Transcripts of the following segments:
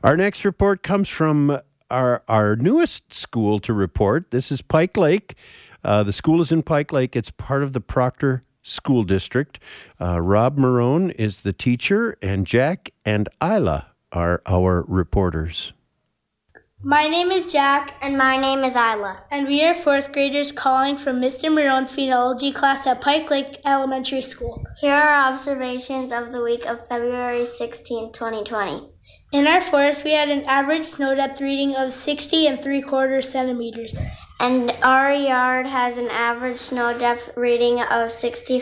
Our next report comes from our newest school to report. This is Pike Lake. The school is in Pike Lake. It's part of the Proctor School District. Rob Marone is the teacher, and Jack and Isla are our reporters. My name is Jack. And my name is Isla. And we are fourth graders calling from Mr. Marone's phenology class at Pike Lake Elementary School. Here are observations of the week of February 16, 2020. In our forest, we had an average snow depth reading of 60 3/4 centimeters. And our yard has an average snow depth reading of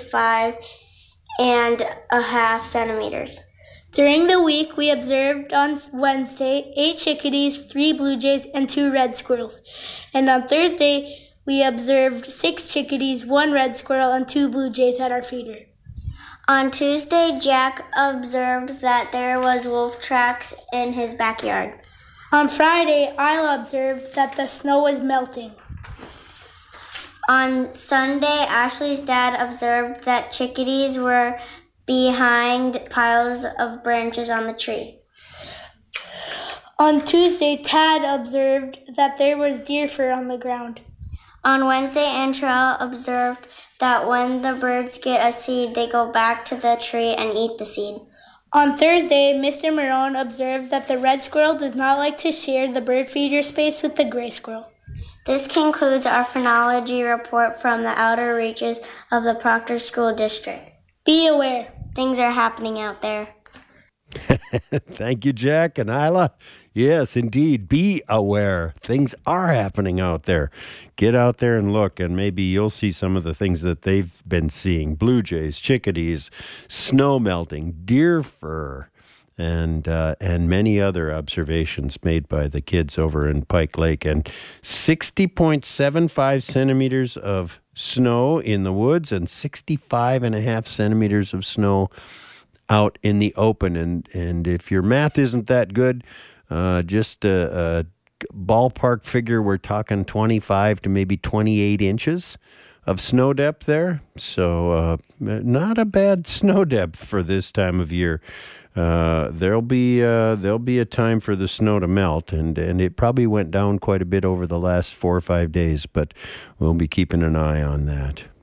65.5 centimeters. During the week, we observed on Wednesday 8 chickadees, 3 blue jays, and 2 red squirrels. And on Thursday, we observed 6 chickadees, 1 red squirrel, and 2 blue jays at our feeder. On Tuesday, Jack observed that there was wolf tracks in his backyard. On Friday, Isla observed that the snow was melting. On Sunday, Ashley's dad observed that chickadees were behind piles of branches on the tree. On Tuesday, Tad observed that there was deer fur on the ground. On Wednesday, Antrell observed that when the birds get a seed, they go back to the tree and eat the seed. On Thursday, Mr. Marone observed that the red squirrel does not like to share the bird feeder space with the gray squirrel. This concludes our phenology report from the outer reaches of the Proctor School District. Be aware. Things are happening out there. Thank you, Jack and Isla. Yes, indeed. Be aware. Things are happening out there. Get out there and look, and maybe you'll see some of the things that they've been seeing. Blue jays, chickadees, snow melting, deer fur, and many other observations made by the kids over in Pike Lake. And 60.75 centimeters of snow in the woods and 65.5 centimeters of snow out in the open. And if your math isn't that good, just a ballpark figure, we're talking 25 to maybe 28 inches of snow depth there. So not a bad snow depth for this time of year. There'll be a time for the snow to melt, and it probably went down quite a bit over the last 4 or 5 days, but we'll be keeping an eye on that.